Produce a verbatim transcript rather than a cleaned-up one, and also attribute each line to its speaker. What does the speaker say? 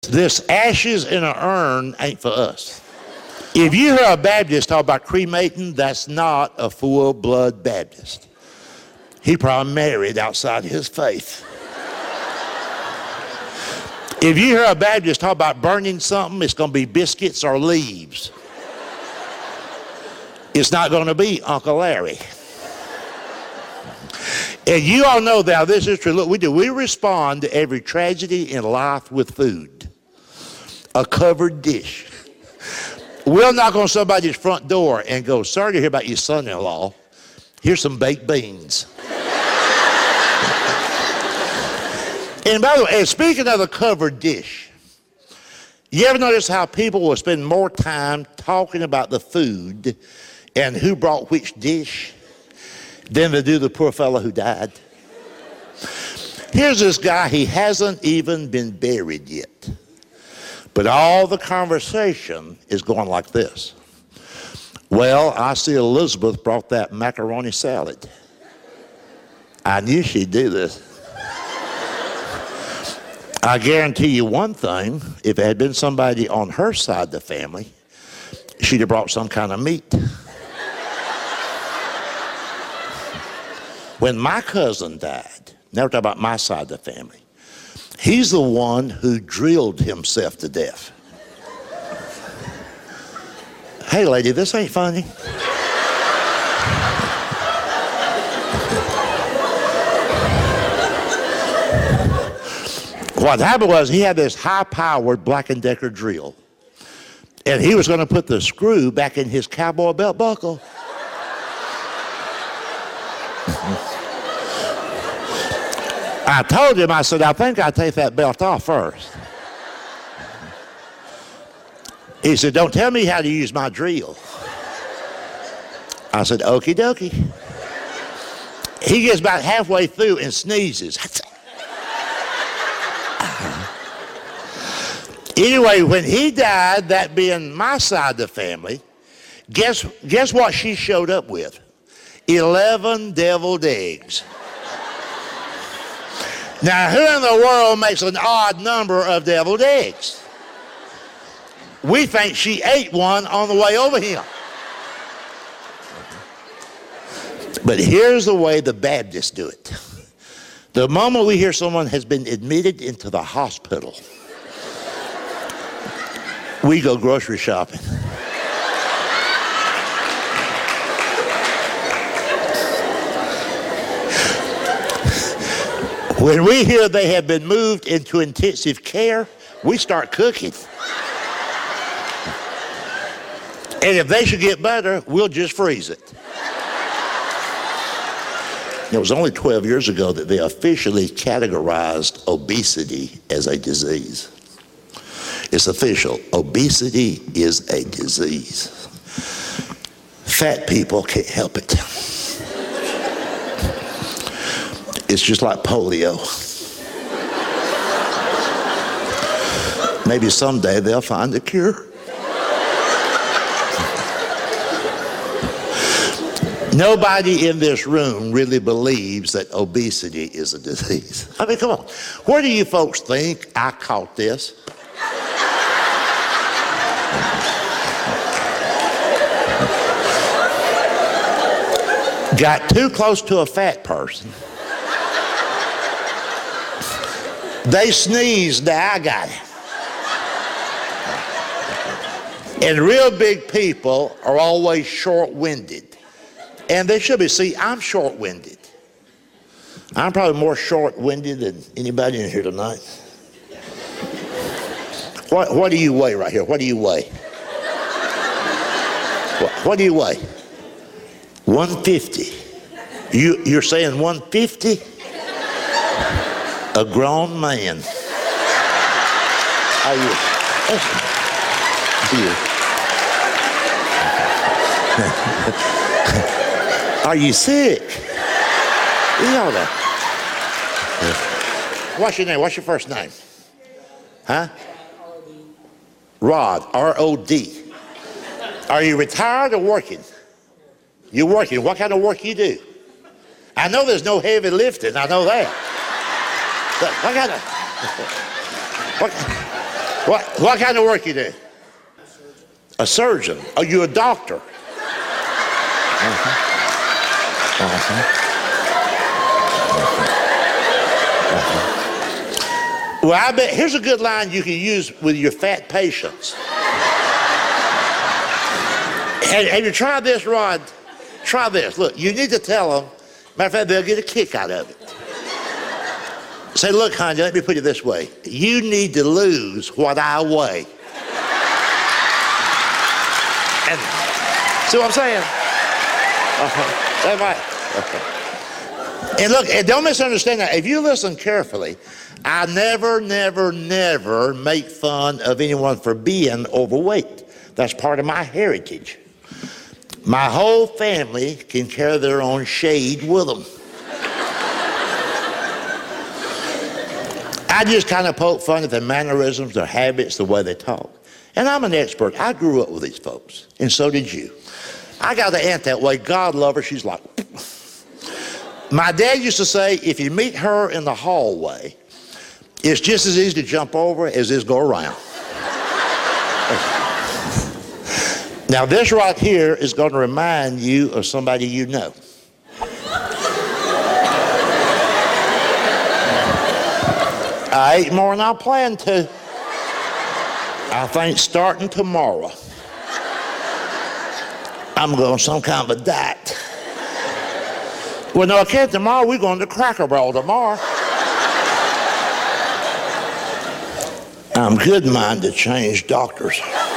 Speaker 1: This ashes in an urn ain't for us. If you hear a Baptist talk about cremating, that's not a full-blood Baptist. He probably married outside his faith. If you hear a Baptist talk about burning something, it's going to be biscuits or leaves. It's not going to be Uncle Larry. And you all know that this is true. Look, we do. We respond to every tragedy in life with food. A covered dish. We'll knock on somebody's front door and go, "Sorry to hear about your son-in-law. Here's some baked beans." And by the way, and speaking of the covered dish, you ever notice how people will spend more time talking about the food and who brought which dish than they do the poor fellow who died? Here's this guy, he hasn't even been buried yet. But all the conversation is going like this. "Well, I see Elizabeth brought that macaroni salad. I knew she'd do this. I guarantee you one thing, if it had been somebody on her side of the family, she'd have brought some kind of meat. When my cousin died," never talk about my side of the family, "he's the one who drilled himself to death." Hey, lady, this ain't funny. What happened was he had this high-powered Black and Decker drill, and he was going to put the screw back in his cowboy belt buckle. I told him, I said, "I think I'll take that belt off first." He said, "Don't tell me how to use my drill." I said, "Okie dokie." He gets about halfway through and sneezes. Anyway, when he died, that being my side of the family, guess, guess what she showed up with? eleven deviled eggs. Now, who in the world makes an odd number of deviled eggs? We think she ate one on the way over here. But here's the way the Baptists do it. The moment we hear someone has been admitted into the hospital, we go grocery shopping. When we hear they have been moved into intensive care, we start cooking. And if they should get better, we'll just freeze it. It was only twelve years ago that they officially categorized obesity as a disease. It's official. Obesity is a disease. Fat people can't help it. It's just like polio. Maybe someday they'll find a cure. Nobody in this room really believes that obesity is a disease. I mean, come on. Where do you folks think I caught this? Got too close to a fat person. They sneezed, now I got it. And real big people are always short-winded. And they should be. See, I'm short-winded. I'm probably more short-winded than anybody in here tonight. What, what do you weigh right here? What do you weigh? What, what do you weigh? one fifty. You, you're saying one fifty? A grown man. Are you? Are you sick? You know that. What's your name? What's your first name? Huh? Rod. R O D. Are you retired or working? You're working. What kind of work you do? I know there's no heavy lifting. I know that. But what kind of? What, What, what kind of work you do? A surgeon. Are you a doctor? Uh-huh. Uh-huh. Uh-huh. Well, I bet, here's a good line you can use with your fat patients. Have, have you tried this, Rod? Try this. Look, you need to tell them, matter of fact, they'll get a kick out of it. Say, look, honey, let me put it this way. You need to lose what I weigh. And see what I'm saying? Uh-huh. That might. Uh-huh. And look, and don't misunderstand that. If you listen carefully, I never, never, never make fun of anyone for being overweight. That's part of my heritage. My whole family can carry their own shade with them. I just kind of poke fun at their mannerisms, their habits, the way they talk. And I'm an expert. I grew up with these folks, and so did you. I got an aunt that way. God love her. She's like, my dad used to say, if you meet her in the hallway, it's just as easy to jump over as it is go around. Now, this right here is going to remind you of somebody you know. I ate more than I planned to. I think starting tomorrow, I'm going on some kind of a diet. Well, no, I can't tomorrow. We're going to Cracker Barrel tomorrow. I'm good minded to change doctors.